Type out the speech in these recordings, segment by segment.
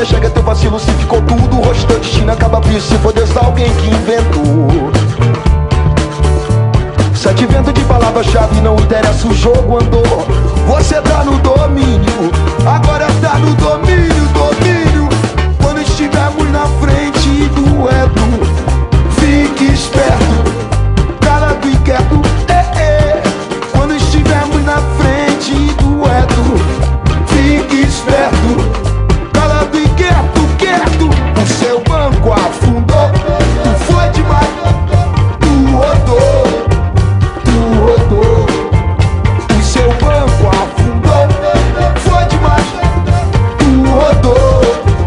você chega, teu vacilo se ficou tudo. O rosto do destino acaba por se foder só alguém que inventou. Sete ventos de palavra-chave, não interessa, o jogo andou. Você tá no domínio, agora tá no domínio, domínio. Quando estivermos na frente do Edo, fique esperto, calado e quieto, Quando estivermos na frente do Edo, fique esperto, calado e quieto, quieto. O seu banco afundou, tu foi demais, tu rodou, o seu banco afundou, foi demais, tu rodou.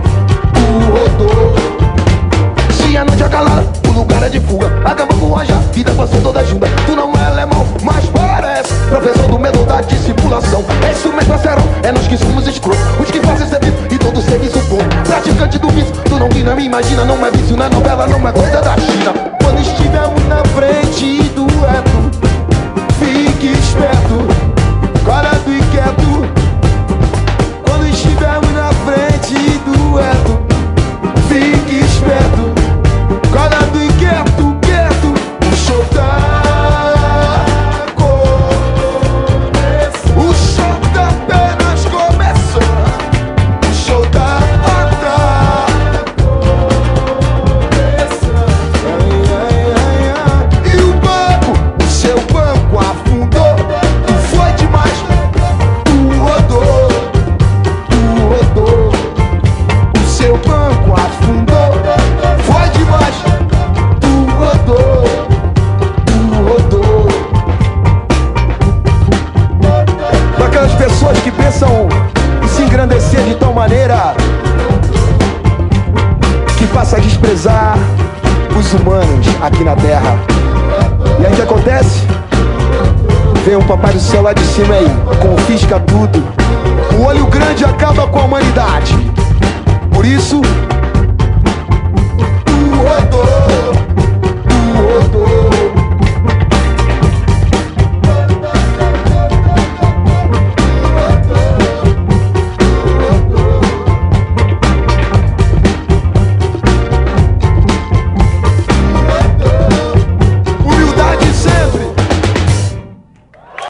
Se a noite é calada, o lugar é de fuga, acabou com a vida passou toda junta. Tu não é alemão, mas parece professor do medo da dissimulação. É isso mesmo, é nós que somos escrotos, os que fazem serviço e todo serviço bom. Praticante do vício, tu não me imagina, não é vício, não é novela, não é coisa da China. Quando estivermos na frente do Edo, fique esperto, calado e quieto. Quando estivermos na frente do Edo, fique esperto, calado e quieto, quieto. O show tá começando, o show tá apenas começando, o show tá começando. E o banco, o seu banco afundou, tu foi demais, tu rodou, o seu banco afundou, foi demais, tu rodou. Para aquelas pessoas que pensam em se engrandecer de tal maneira que passa a desprezar os humanos aqui na terra. E aí o que acontece? Vem um papai do céu lá de cima aí, confisca tudo. O olho grande acaba com a humanidade. Por isso